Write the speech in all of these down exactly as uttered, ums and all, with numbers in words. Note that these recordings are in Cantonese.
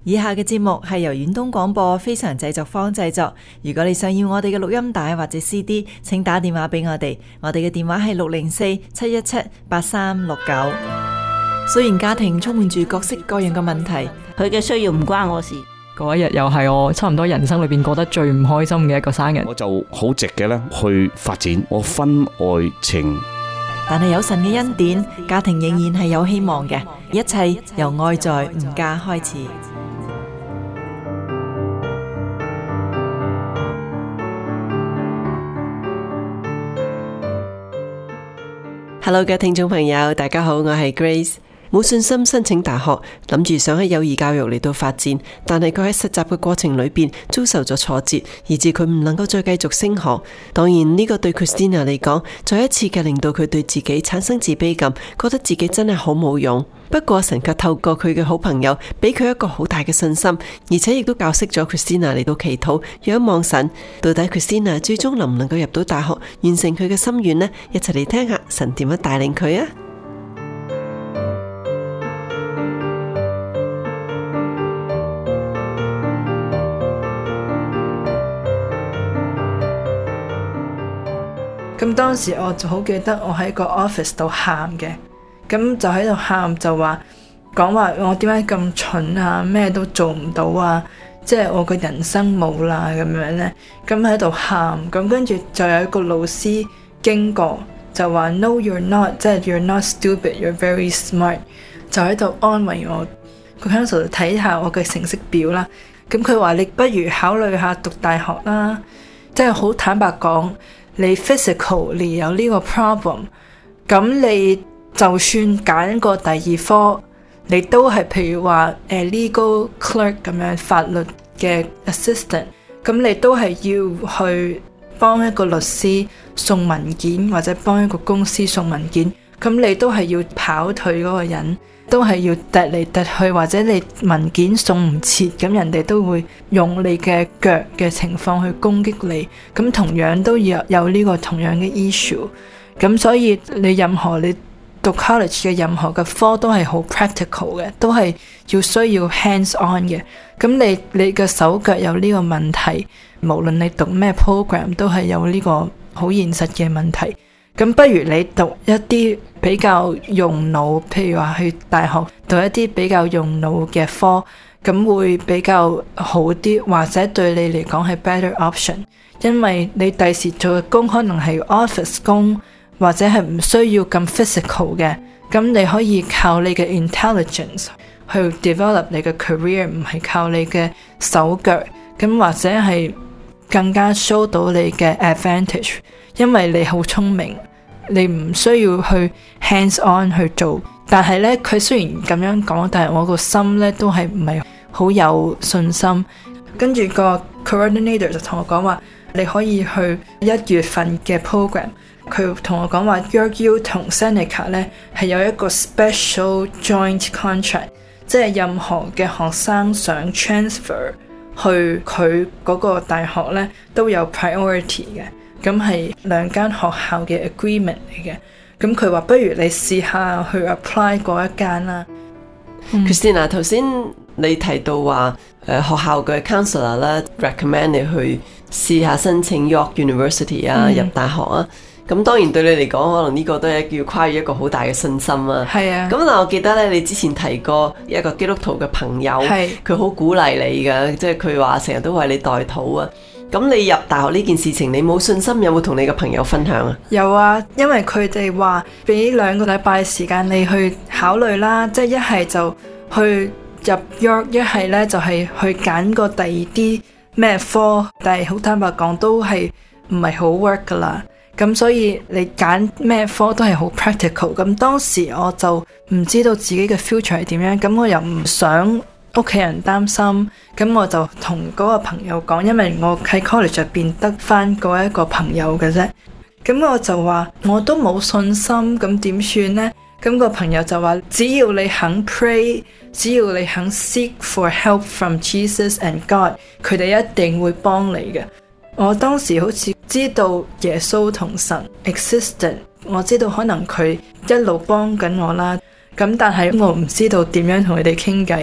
以下嘅節目係由遠東廣播非常製作坊製作。如果你想要我哋嘅錄音帶或者 C D， 請打電話俾我哋。我哋嘅電話係六零四七一七八三六九。雖然家庭充滿住各式各樣嘅問題， 佢嘅需要唔關我事。 嗰一日又係我差唔多人生裏邊過得最唔開心嘅一個生日。 我就好直嘅咧去發展我婚外情。 但係有神嘅恩典，家庭仍然係有希望嘅。一切由愛在吾家開始。 Hello 嘅聽眾朋友，大家好，我係 Grace。冇信心申請大學，諗住想喺幼兒教育嚟到發展，但係佢喺實習嘅過程裏邊遭受咗挫折，以致佢唔能夠再繼續升學。當然呢個對 Christina 嚟講，再一次嘅令到佢對自己產生自卑感，覺得自己真係好冇用。不過神卻透過佢嘅好朋友，俾佢一個好大嘅信心，而且亦都教識咗 Christina 嚟到祈禱，仰望神。到底 Christina 最終能唔能夠入到大學，完成佢嘅心願呢？一齊嚟聽下神點樣帶領佢啊！ 咁當時我就好記得我喺個 office 度喊嘅，咁就喺度喊就話講話我點解咁蠢啊，咩都做唔到啊，即係我個人生冇啦咁樣呢。咁喺度喊，咁跟住就有一個老師經過就話 No you're not， 即係 you're not stupid， you're very smart， 就喺度安慰我。個 counselor 就睇下我嘅成績表啦，咁佢話你不如考慮下讀大學啦，即係好坦白講，你 physically 有呢個 problem， 咁你就算揀個第二科，你都係譬如話誒 legal clerk 咁樣法律嘅 assistant， 咁你都係要去幫一個律師送文件，或者幫一個公司送文件，咁你都係要跑腿嗰個人，都係要趯嚟趯去，或者你文件送唔切，咁人哋都會用你嘅腳嘅情況去攻擊你，咁同樣都有有呢個同樣嘅 issue， 咁所以你任何你讀 college 嘅任何嘅科都係好 practical 嘅，都係要需要 hands on 嘅，咁你你嘅手腳有呢個問題，無論你讀咩 program 都係有呢個好現實嘅問題。咁不如你讀一啲比較用腦，譬如話去大學讀一啲比較用腦嘅科，咁會比較好啲，或者對你嚟講係 better option， 因為你第時做嘅工可能係 office 工，或者係唔需要咁 physical 嘅，咁你可以靠你嘅 intelligence 去 develop 你嘅 career， 唔係靠你嘅手腳，咁或者係更加 show 到你嘅 advantage， 因為你好聰明。你唔需要去 hands on 去做，但係呢，佢雖然咁樣講，但係我個心呢都係唔係好有信心。跟住個 coordinator 就同我講話，你可以去一月份嘅 program。佢同我講話 York U 同 Seneca 呢係有一個 special joint contract， 即係任何嘅學生想 transfer 去佢嗰個大學呢都有 priority 嘅。咁係兩間學校嘅 agreement 嚟嘅，咁佢話不如你試下去 apply 嗰一間啦。 嗯、Christina 頭先你提到話誒、呃、學校嘅 counselor 啦 recommend 你去試下申請 York University 啊、嗯、入大學啊，咁當然對你嚟講可能呢個都係要跨越一個好大嘅信心啊。係啊，咁嗱我記得咧你之前提過一個基督徒嘅朋友，佢好鼓勵你㗎，即係佢話成日都為你代禱啊。咁你入大學呢件事情，你冇信心，有冇同你嘅朋友分享啊？ 有啊，因為佢哋話俾兩個禮拜時間你去考慮啦，即係一係就去入 York， 一係咧就係去揀個第二啲咩科，但係好坦白講都係唔係好 work 噶啦。咁所以你揀咩科都係好 practical。咁當時我就唔知道自己嘅 future 係點樣，咁我又唔想屋企人擔心，咁我就同嗰個朋友講，因為我喺 college 入邊得翻嗰一個朋友嘅啫，咁我就話我都冇信心，咁點算呢？咁個朋友就話只要你肯 pray， 只要你肯 seek for help from Jesus and God， 佢哋一定會幫你嘅。我當時好似知道耶穌同神 existed， 我知道可能佢一路幫緊我啦，咁但係我唔知道點樣同佢哋傾偈。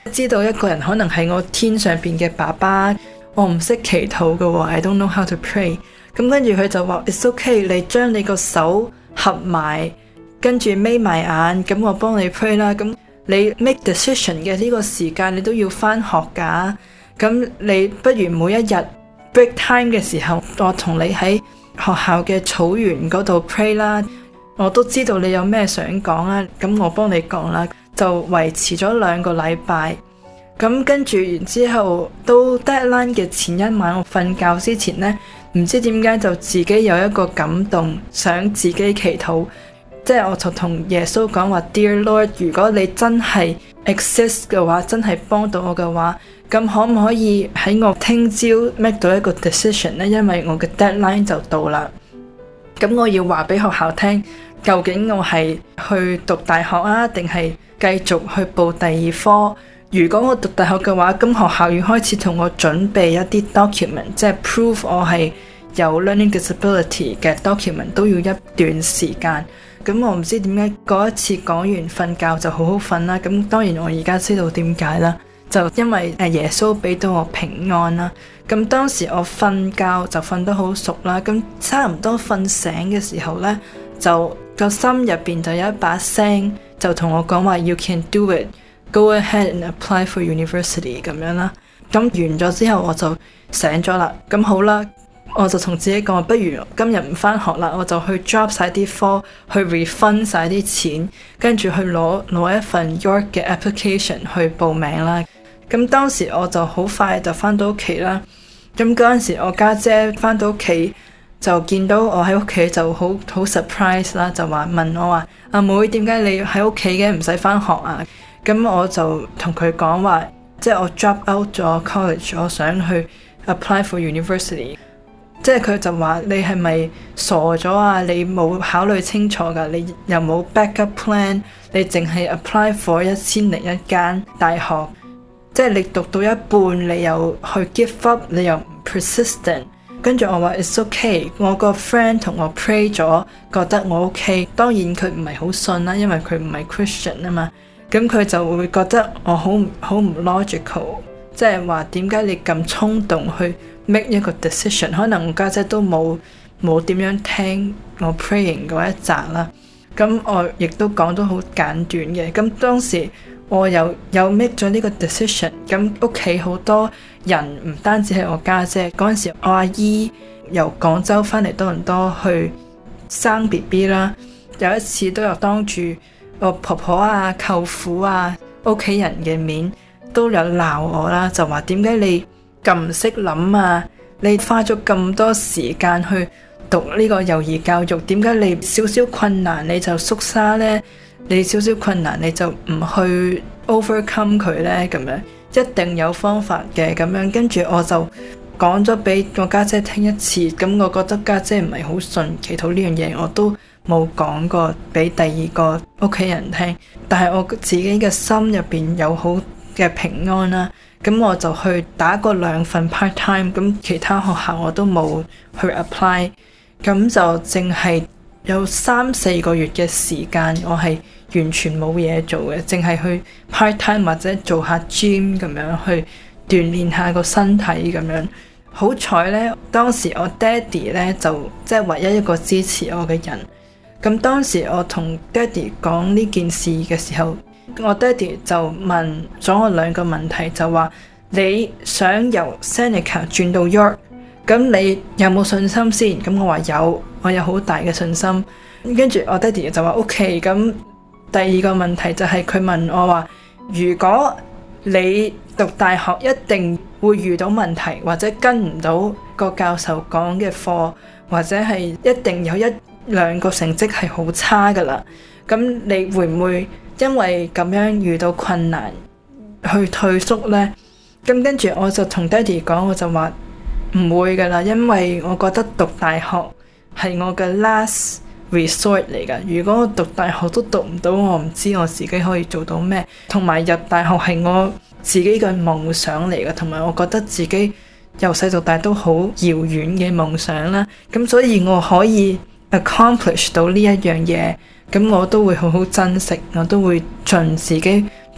知道一個人可能係我天上邊嘅爸爸，我唔識祈禱嘅喎 I don't know how to pray。咁跟住佢就話 It's okay， 你將你個手合埋，跟住眯埋眼，咁我幫你 pray 啦。咁你 make decision 嘅呢個時間你都要返學㗎，咁你不如每一日 break time 嘅時候，我同你喺學校嘅草原嗰度 pray 啦。我都知道你有咩想講啦，咁我幫你講啦。就維持咗兩個禮拜，咁跟住然之後到 deadline 嘅前一晚，我瞓覺之前呢，唔知點解就自己有一個感動，想自己祈禱，即係我就同耶穌講話 Dear Lord， 如果你真係 exist 嘅話，真係幫到我嘅話，咁可唔可以喺我聽朝 make 到一個 decision 呢？因為我嘅 deadline 就到啦，咁我要話俾學校聽，究竟我係去讀大學啊，定係繼續去報第二科？如果我讀大學嘅話，咁學校要開始同我準備一啲 document， 即係 prove 我係有 learning disability 嘅 document， 都要一段時間。咁我唔知點解嗰一次講完瞓覺就好好瞓啦。咁當然我而家知道點解啦，就因為誒耶穌俾到我平安啦。咁當時我瞓覺就瞓得好熟啦，咁差唔多瞓醒嘅時候呢，就個心入邊就有一把聲就同我講話 You can do it, go ahead and apply for university 咁樣啦。咁完咗之後我就醒咗啦。咁好啦，我就同自己講，不如今日唔返學啦，我就去 drop 晒啲科，去 refund 晒啲錢，跟住去攞攞一份 York 嘅 application 去報名啦。咁當時我就好快就返到屋企啦。咁嗰陣時我家姐返到屋企就見到我喺屋企就好好 surprise 啦，就話問我話阿妹，點解你喺屋企嘅唔使返學啊？咁我就同佢講話，即係我 drop out 咗 college， 我想去 apply for university。即係佢就話你係咪傻咗啊？你冇考慮清楚㗎，你又冇 backup plan， 你淨係 apply for 一千零一間大學，即係你讀到一半你又去 give up， 你又唔 persistent。跟住我話 it's okay， 我個 friend 同我 pray 咗，覺得我 ok。當然佢唔係好信啦，因為佢唔係 Christian 啊嘛。咁佢就會覺得我好好唔 logical， 即係話點解你咁衝動去 make 一個 decision？ 可能我家姐都冇冇點樣聽我 praying 嗰一集啦。咁我亦都講得好簡短嘅。咁當時我又有 make 咗呢個 decision， 咁屋企好多人，唔單止係我家姐，嗰陣時我阿姨由廣州返嚟多倫多去生 B B 啦，有一次都有當住我婆婆啊、舅父啊、屋企人嘅面都有鬧我啦，就話點解你咁唔識諗啊？你花咗咁多時間去讀呢個幼兒教育，點解你少少困難你就縮沙呢？你少少困難你就唔去 overcome 佢呢？咁樣一定有方法嘅。咁樣跟住我就講咗俾我家姐聽一次，咁我覺得家姐唔係好信祈禱呢樣嘢，我都冇講過俾第二個屋企人聽。但係我自己嘅心入邊有好嘅平安啦。咁我就去打過兩份 part time， 咁其他學校我都冇去 apply， 咁就淨係有三四個月嘅時間，我係完全冇嘢做嘅，淨係去 part time 或者做下 gym 咁樣去鍛鍊下個身體咁樣。好彩呢，當時我爹哋呢就即係唯一一個支持我嘅人。咁當時我同爹哋講呢件事嘅時候，我爹哋就問咗我兩個問題，就話你想由 Seneca 轉到 York， 咁你有冇信心先？咁我話有，我有好大嘅信心。跟住我爹哋就話 OK。咁第二個問題就係佢問我話，如果你讀大學一定會遇到問題，或者跟唔到個教授講嘅課，或者係一定有一兩個成績係好差噶啦，咁你會唔會因為咁樣遇到困難去退縮呢？咁跟住我就同爹哋講，我就話唔會噶啦，因為我覺得讀大學係我嘅 last resort 嚟噶。如果我讀大學都讀唔到，我唔知我自己可以做到咩。同埋入大學係我自己嘅夢想嚟噶，同埋我覺得自己由細到大都好遙遠嘅夢想啦。咁所以我可以 accomplish 到呢一樣嘢，咁我都會好好珍惜，我都會盡自己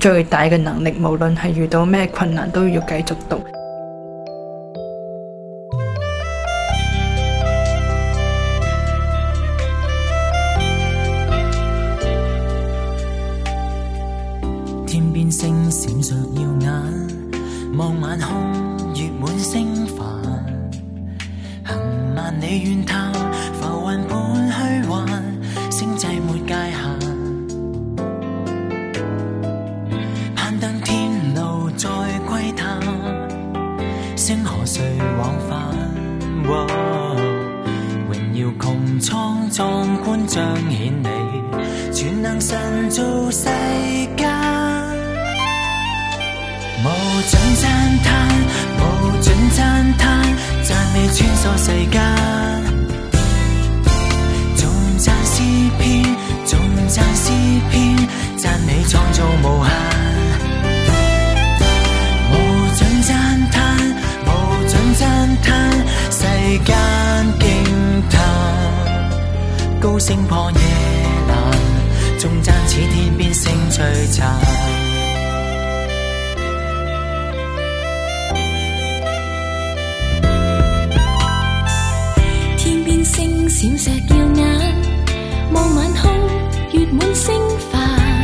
最大嘅能力，無論係遇到咩困難都要繼續讀。 天邊星閃爍耀眼，望晚空月滿星繁，行萬里遠探，浮雲伴虛幻，星際沒界限，攀登天路再窺探，星河誰往返？哦、榮耀穹蒼壯觀彰顯你，全能神造世間。無盡讚嘆，無盡讚嘆，讚美穿梭世間。頌讚詩篇，頌讚詩篇，讚美創造無限。無盡讚嘆，無盡讚嘆，世間驚嘆。高聲破夜闌，頌讚似天邊星璀璨。閃爍耀眼，望晚空月滿星繁，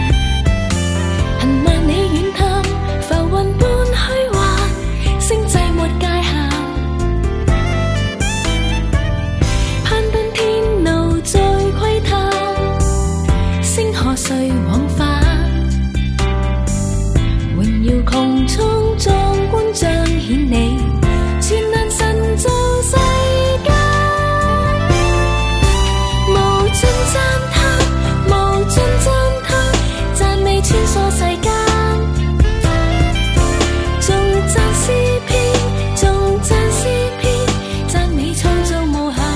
行萬里遠探，浮雲般虛幻，星際沒界限，攀登天路再窺探，星河誰往返？榮耀穹蒼壯觀彰顯你，全能神造世間。穿梭世間，頌讚詩篇，頌讚詩篇，讚美創造無限。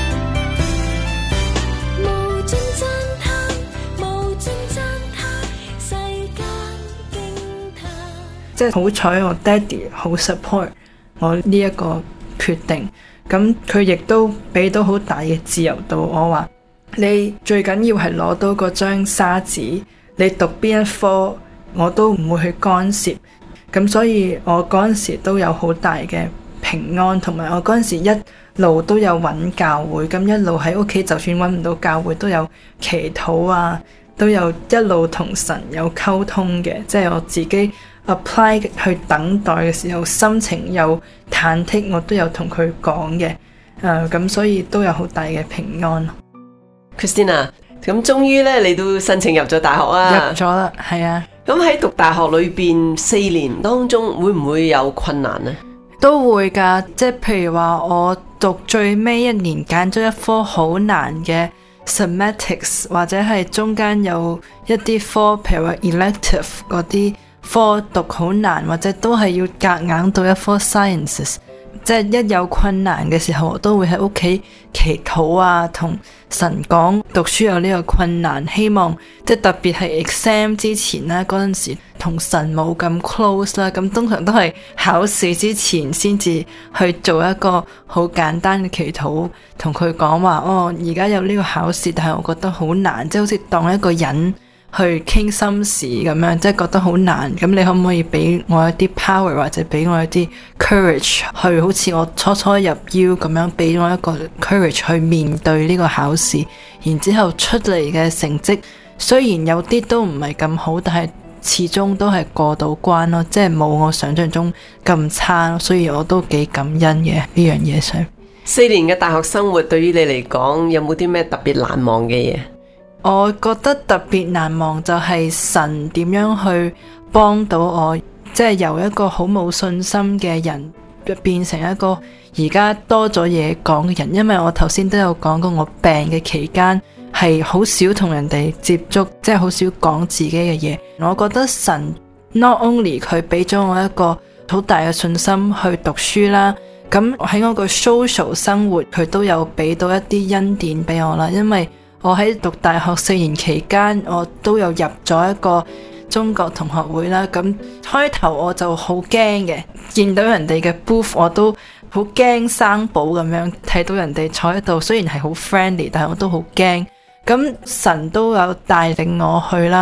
無盡讚嘆，無盡讚嘆，世間驚嘆。 即係好彩我爹哋好 support 我呢一個決定，咁佢亦都俾到好大嘅自由度。我話你最緊要係攞到嗰張沙紙。你讀邊一科我都唔會去干涉，咁所以我嗰陣時都有好大嘅平安，同埋我嗰陣時一路都有揾教會，咁一路喺屋企就算揾唔到教會都有祈禱啊，都有一路同神有溝通嘅，即係我自己 apply 去等待嘅時候心情有忐忑，我都有同佢講嘅，誒咁所以都有好大嘅平安。 Christina，咁終於咧，你都申請入咗大學啊！ 入咗啦，係啊。 咁喺讀大學裏邊四年當中，會唔會有困難呢？ 都會㗎，即係譬如話我讀最尾一年揀咗一科好難嘅 Semantics， 或者係中間有一啲科，譬如話 elective 嗰啲科讀好難，或者都係要夾硬到一科 Sciences。即係一有困難嘅時候，我都會喺屋企祈禱啊，同神講讀書有呢個困難，希望即係特別係 exam 之前啦，嗰陣時同神冇咁 close 啦，咁通常都係考試之前先至去做一個好簡單嘅祈禱，同佢講話哦，而家有呢個考試，但係我覺得好難，即係好似當一個人去傾心事咁樣，即係覺得好難，咁你可唔可以俾我一啲 power 或者俾我一啲 courage 去好似我初初入 U 咁樣，俾我一個 courage 去面對呢個考試，然之後出嚟嘅成績雖然有啲都唔係咁好，但係始終都係過到關咯，即係冇我想象中咁差，所以我都幾感恩嘅呢樣嘢上。 四年嘅大學生活對於你嚟講有冇啲咩特別難忘嘅嘢？ 我覺得特別難忘就係神點樣去幫到我，即係由一個好冇信心嘅人變成一個而家多咗嘢講嘅人。因為我頭先都有講過，我病嘅期間係好少同人哋接觸，即係好少講自己嘅嘢。我覺得神 not only 佢俾咗我一個好大嘅信心去讀書啦，咁喺我個 social 生活佢都有俾到一啲恩典俾我啦。因為我喺讀大學四年期間，我都有入咗一個中國同學會啦。咁開頭我就好驚嘅，見到人哋嘅 booth 我都好驚生寶咁樣，睇到人哋坐喺度，雖然係好 friendly，但係我都好驚。咁神都有帶領我去啦。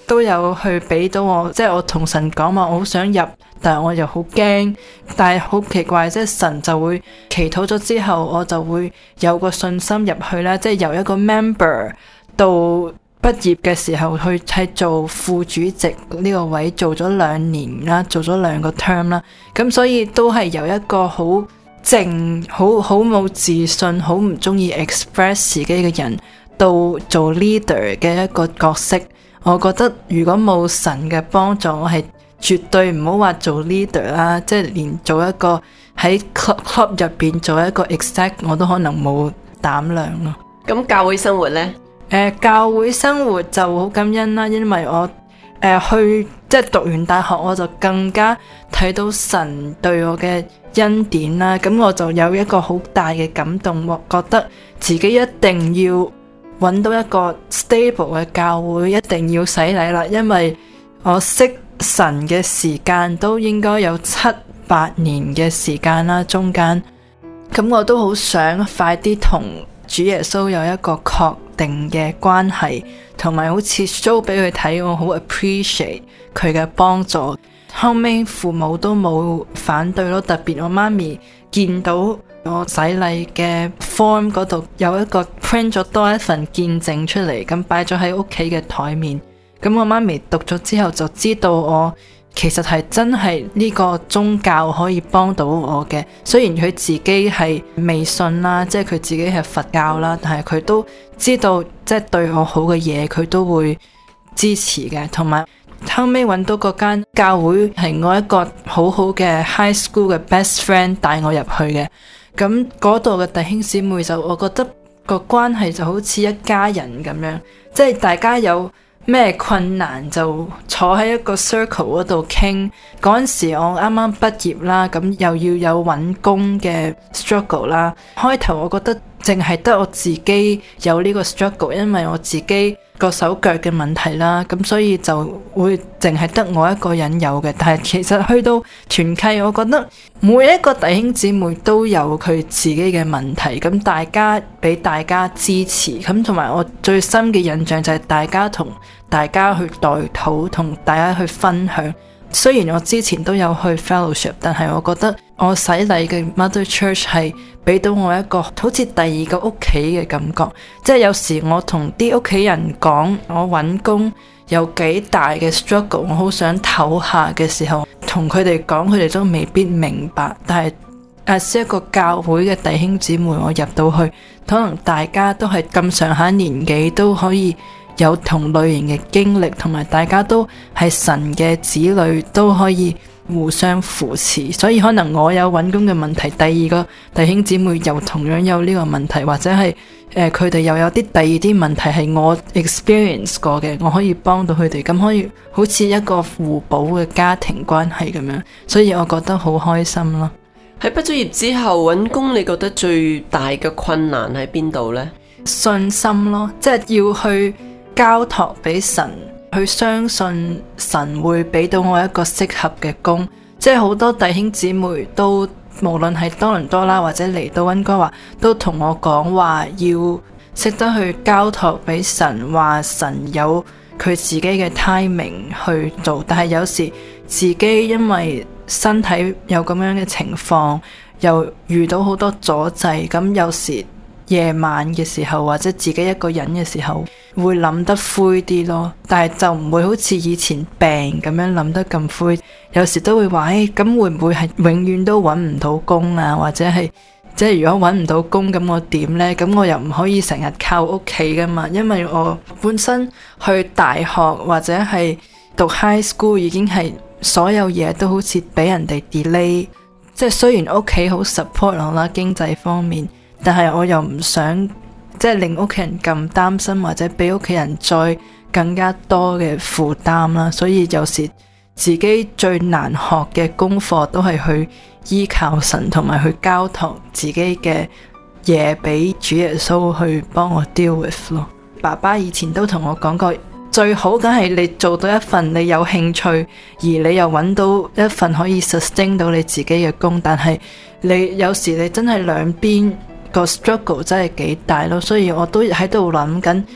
都有去俾到我，即係我同神講話，我好想入，但係我又好驚，但係好奇怪，即係神就會祈禱咗之後，我就會有個信心入去啦，即係由一個 member 到畢業嘅時候去係做副主席呢個位做咗兩年啦，做咗兩個 term 啦，咁所以都係由一個好靜、好好冇自信、好唔中意 express 自己嘅人，到做 leader 嘅一個角色。我覺得如果冇神嘅幫助，我係絕對唔好話做 leader 啦，即係連做一個喺 club club 入邊做一個 exec 我都可能冇膽量咯。 咁教會生活呢？誒、 呃，教會生活就好感恩啦，因為我誒、呃、去即係讀完大學，我就更加睇到神對我嘅恩典啦。咁我就有一個好大嘅感動，我覺得自己一定要揾到一個 stable 嘅教會，一定要洗禮啦，因為我識神嘅時間都應該有七八年嘅時間啦，中間咁我都好想快啲同主耶穌有一個確定嘅關係，同埋好似 show 俾佢睇，我好 appreciate 佢嘅幫助。後尾父母都冇反對咯，特別我媽咪見到我洗禮嘅 form 嗰度有一個 print 咗多一份見證出嚟，咁擺咗喺屋企嘅台面。咁我媽咪讀咗之後就知道我其實係真係呢個宗教可以幫到我嘅。雖然佢自己係未信啦，即係佢自己係佛教啦，但係佢都知道即係對我好嘅嘢，佢都會支持嘅。同埋後尾揾到嗰間教會係我一個好好嘅 high school 嘅 best friend 帶我入去嘅，咁嗰度嘅弟兄姊妹就我覺得個關係就好似一家人咁樣，即係大家有咩困難就坐喺一個 circle 嗰度傾。嗰陣時我啱啱畢業啦，咁又要有揾工嘅 struggle 啦。開頭我覺得淨係得我自己有呢個 struggle，因為我自己個手腳嘅問題啦，咁所以就會淨係得我一個人有嘅。但係其實去到團契，我覺得每一個弟兄姊妹都有佢自己嘅問題，咁大家俾大家支持，咁同埋我最深嘅印象就係大家同大家去代禱，同大家去分享。雖然我之前都有去 fellowship， 但係我覺得我洗禮嘅 Mother Church 係俾到我一個好似第二個屋企嘅感覺。即係有時我同啲屋企人講我揾工有幾大嘅 struggle， 我好想唞下嘅時候，同佢哋講，佢哋都未必明白。但係as一個教會嘅弟兄姊妹，我入到去，可能大家都係咁上下年紀，都可以有同類型嘅經歷，同埋大家都係神嘅子女，都可以互相扶持。所以可能我有揾工嘅問題，第二個弟兄姊妹又同樣有呢個問題，或者係誒佢哋又有啲第二啲問題係我 experience 過嘅，我可以幫到佢哋，咁可以好似一個互補嘅家庭關係咁樣。所以我覺得好開心咯。 喺畢咗業之後揾工，你覺得最大嘅困難喺邊度呢？ 信心咯，即係要去交託俾神，去相信神會俾到我一個適合嘅工。即係好多弟兄姊妹都無論係多倫多啦，或者嚟到溫哥華，都同我講話要識得去交託俾神，話神有佢自己嘅 timing 去做。但係有時自己因為身體有咁樣嘅情況，又遇到好多阻滯，咁有時夜晚嘅時候或者自己一個人嘅時候會諗得灰啲咯，但係就唔會好似以前病咁樣諗得咁灰。有時都會話誒，咁會唔會係永遠都揾唔到工啊？或者係即係如果揾唔到工，咁我點呢？咁我又唔可以成日靠屋企噶嘛，因為我本身去大學或者係讀 high school 已經係所有嘢都好似俾人哋 delay。即係雖然屋企好 support 我啦，經濟方面，但係我又唔想即係令屋企人咁擔心，或者俾屋企人再更加多嘅負擔啦。所以有時自己最難學嘅功課都係去依靠神，同埋去交託自己嘅嘢俾主耶穌去幫我 deal with 咯。爸爸以前都同我講過，最好梗係你做到一份你有興趣，而你又揾到一份可以 sustain 到你自己嘅工。但係你有時你真係兩邊個 struggle 真係幾大咯，所以我都喺度諗緊，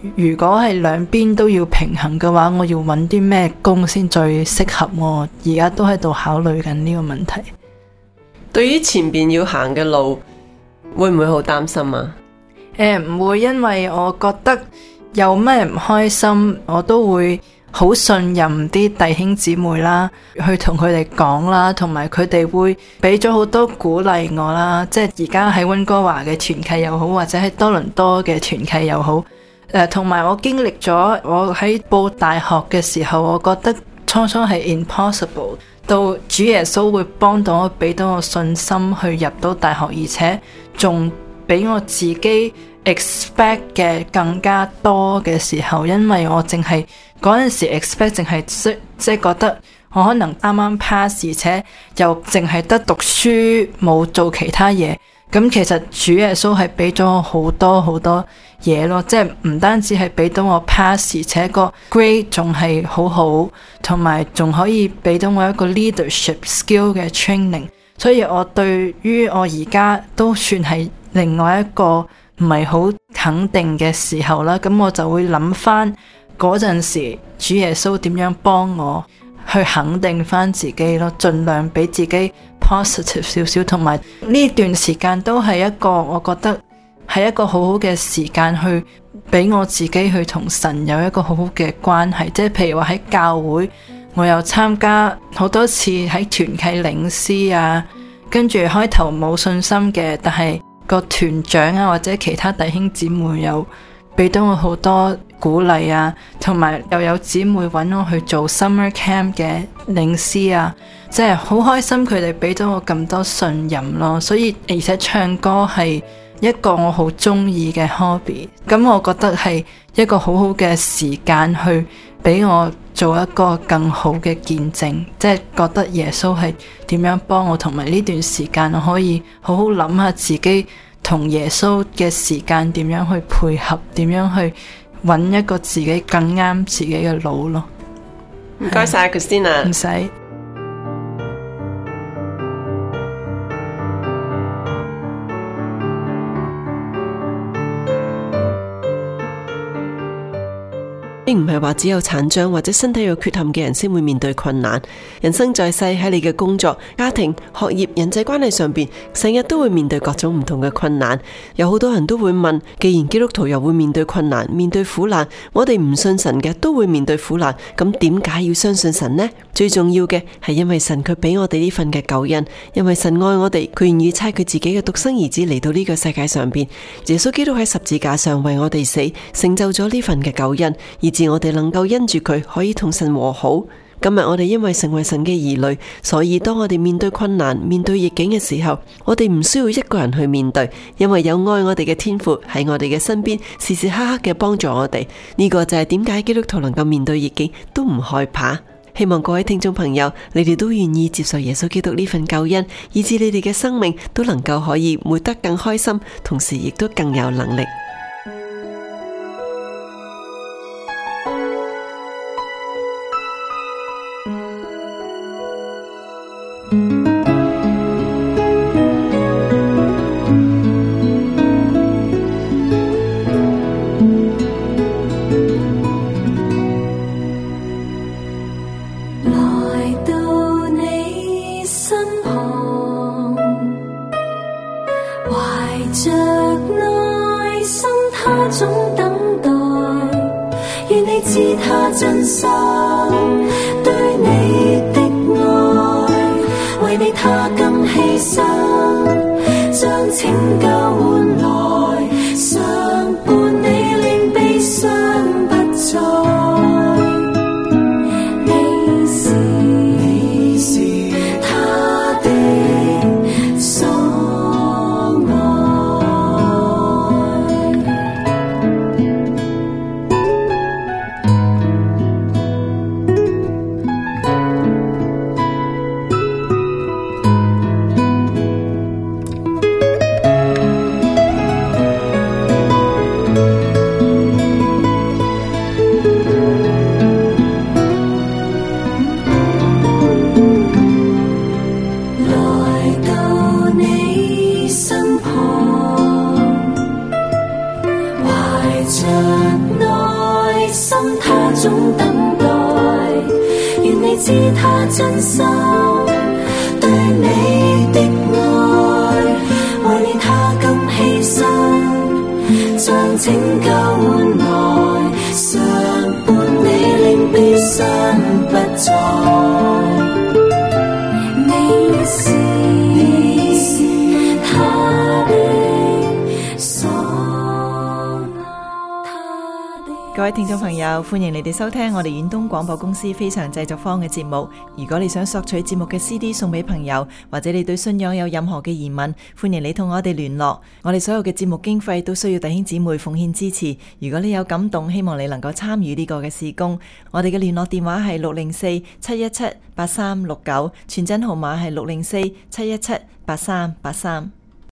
如果係兩邊都要平衡嘅話，我要揾啲咩工先最適合我？而家都喺度考慮緊呢個問題。 對於前邊要行嘅路，會唔會好擔心啊？ 誒，唔會，因為我覺得有咩唔開心，我都會好信任啲弟兄姊妹啦，去同佢哋講啦，同埋佢哋會俾咗好多鼓勵我啦。即係而家喺溫哥華嘅團契又好，或者喺多倫多嘅團契又好，誒，同埋我經歷咗我喺報大學嘅時候，我覺得初初係 impossible， 到主耶穌會幫到我，俾到我信心去入到大學，而且仲俾我自己 expect 嘅更加多嘅時候，因為我淨係嗰陣時 expect 淨係即即係覺得我可能啱啱 pass， 而且又淨係得讀書冇做其他嘢。咁其實主耶穌係俾咗我好多好多嘢咯，即係唔單止係俾到我 pass， 而且個 grade 仲係好好，同埋仲可以俾到我一個 leadership skill 嘅 training。所以我對於我而家都算係另外一個唔係好肯定嘅時候啦，咁我就會諗翻嗰陣時主耶穌點樣幫我去肯定翻自己咯，盡量俾自己 positive 少少，同埋呢段時間都係一個我覺得係一個好好嘅時間去俾我自己去同神有一個好好嘅關係。即係譬如話喺教會，我有參加好多次喺團契領詩啊，跟住開頭冇信心嘅，但係個團長啊或者其他弟兄姊妹有俾到我好多鼓勵啊，同埋又有姊妹揾我去做 summer camp 嘅領詩啊，即係好開心佢哋俾到我咁多信任咯。所以而且唱歌係一個我好中意嘅 hobby， 咁我覺得係一個好好嘅時間去俾我做一個更好嘅見證，即係覺得耶穌係點樣幫我，同埋呢段時間我可以好好諗下自己同耶穌嘅時間點樣去配合，點樣去揾一個自己更啱自己嘅路咯。 唔該晒 Christina。 唔使。 並唔係話只有殘障或者身體有缺陷嘅人先會面對困難。人生在世，喺你嘅工作、家庭、學業、人際關係上邊，成日都會面對各種唔同嘅困難。有好多人都會問，既然基督徒又會面對困難、面對苦難，我哋唔信神嘅都會面對苦難，咁點解要相信神呢？最重要嘅係因為神佢俾我哋呢份嘅救恩，因為神愛我哋，佢願意差佢自己嘅獨生兒子嚟到呢個世界上邊。耶穌基督喺十字架上為我哋死，成就咗呢份嘅救恩，以致我哋能夠因住佢可以同神和好。今日我哋因為成為神嘅兒女，所以當我哋面對困難、面對逆境嘅時候，我哋唔需要一個人去面對，因為有愛我哋嘅天父喺我哋嘅身邊，時時刻刻嘅幫助我哋。呢個就係點解基督徒能夠面對逆境都唔害怕。希望各位聽眾朋友，你哋都願意接受耶穌基督呢份救恩，以致你哋嘅生命都能夠可以活得更開心，同時亦都更有能力。 真心對你的愛，為你他更犧牲，將拯救換來，相伴你令悲傷不再。你是你是他的所愛。 知他真心對你的愛，為你他甘犧牲，將拯救換來，常伴你令悲傷不再。你是他的所愛。 各位聽眾朋友，歡迎你哋收聽我哋遠東廣播公司非常製作坊嘅節目。如果你想索取節目嘅 C D 送俾朋友，或者你對信仰有任何嘅疑問，歡迎你同我哋聯絡。我哋所有嘅節目經費都需要弟兄姊妹奉獻支持。如果你有感動，希望你能夠參與呢個嘅事工。我哋嘅聯絡電話係六零四七一七八三六九，傳真號碼係六零四七一七八三八三。